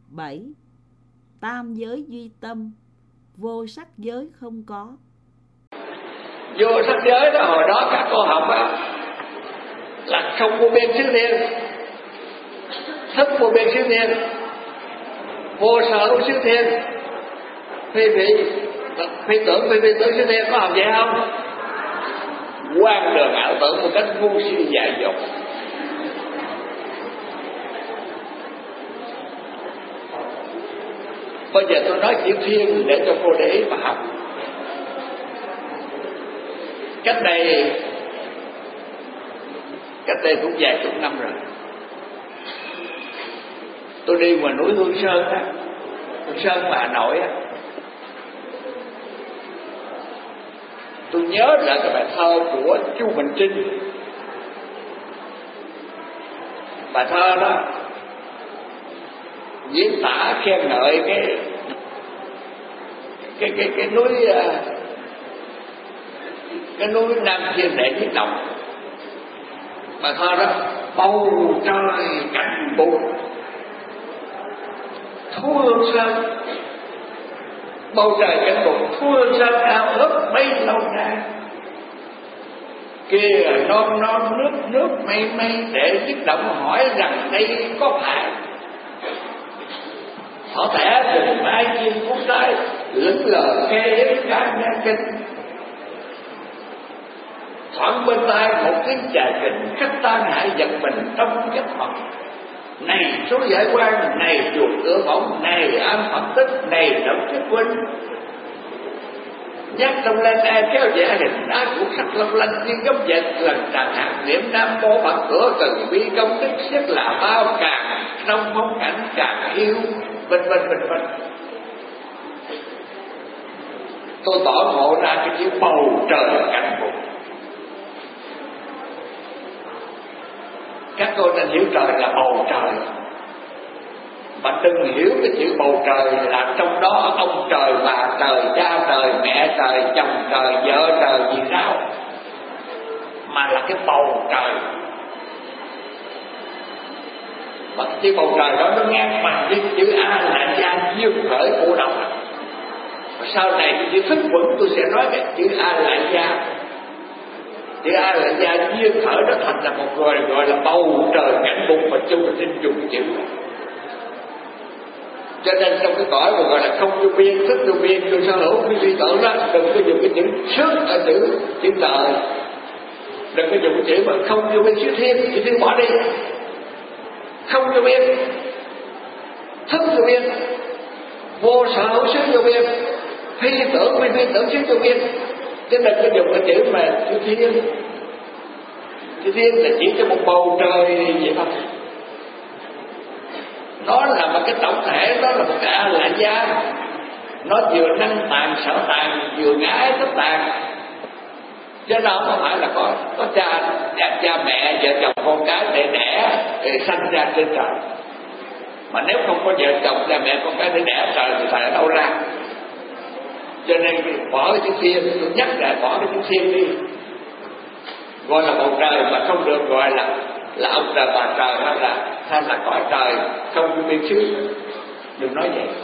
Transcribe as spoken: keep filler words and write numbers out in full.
bảy. Tam giới duy tâm, vô sắc giới không có. Vô sắc giới đó, hồi đó các cô học á, là không vô biên xứ thiên, thức vô biên xứ thiên, vô sở hữu xứ thiên, phi phi phi tưởng phi phi tưởng xứ thiên. Có học vậy không? Quan đường ảo tưởng một cách ngu si dại dột. Bây giờ tôi nói chữ thiên để cho cô để ý mà học. Cách đây Cách đây cũng vài chục năm rồi, tôi đi ngoài núi Hương Sơn á, Hương Sơn mà Hà Nội á. Tôi nhớ lại cái bài thơ của Chu Bình Trinh. Bài thơ đó diễn tả khen ngợi cái cái cái cái núi cái núi Nam Thiên Đệ Nhất Động. Bài thơ đó: bầu trời cảnh bụi thu hương sơn, bầu trời cảnh bụi thu hương sơn ao ước bấy lâu nay. Kia non non nước nước mây mây để kích động hỏi rằng đây có phải họ thẻ từng mai chim phút trái lững lờ kê can nghe kinh. Thoảng bên tai một tiếng chà kỉnh khách tan hại giật mình trong giấc mộng. Này số giải quan, này chuột cửa mỏng, này am Phật tích, này động chức huynh. Nhắc trong lên ai kéo giả hình đá của sắc long lanh như góc dệt lần tràn hạt niệm nam mô Phật cửa từ bi công đức xét là bao càng trong phong cảnh càng yêu vân vân vân vân. Tôi tỏ ngộ ra cái chữ bầu trời cảnh bụi. Các cô nên hiểu trời là bầu trời, mà đừng hiểu cái chữ bầu trời là trong đó ông trời, bà trời, cha trời, mẹ trời, chồng trời, vợ trời gì sao, mà là cái bầu trời. Mà cái chữ bầu trời đó nó ngang bằng với chữ A là gia dương khởi của đọc. Sau này cái chữ thức quẩn tôi sẽ nói cái chữ A là gia. Chữ A là gia duyên khởi nó thành là một người gọi là bầu trời cảnh bụng, mà chung là tin dùng chữ. Cho nên trong cái cõi mà gọi là không vô biên, thức vô biên, vô sở hữu, cái suy tưởng đó, đừng có dùng cái chữ sức ở chữ chữ trời, đừng có dùng cái chữ mà không vô biên xứ thiên, chữ thiên bỏ đi. Không vô biên, thức vô biên, vô sở hữu xứ vô biên, phi tưởng phi phi tưởng xứ vô biên. Chứ đừng có dùng cái chữ mà chữ thiên. Chữ thiên là chỉ cho một bầu trời vậy thôi. Nó là một cái tổng thể, nó là một cái A La gia. Nó vừa năng tàn sở tàn, vừa ngái tất tàn. Chứ đâu không phải là có có cha, cha, cha mẹ, vợ chồng con cái để đẻ để sanh ra trên trời. Mà nếu không có vợ chồng, cha mẹ con cái để đẻ trời thì phải ở đâu ra? Cho nên bỏ cái chữ thiên, tôi nhắc lại bỏ cái chữ thiên đi. Gọi là bầu trời mà không được gọi là là ông trời bà trời hay là hay là cõi trời không có biên xứ. Đừng nói vậy.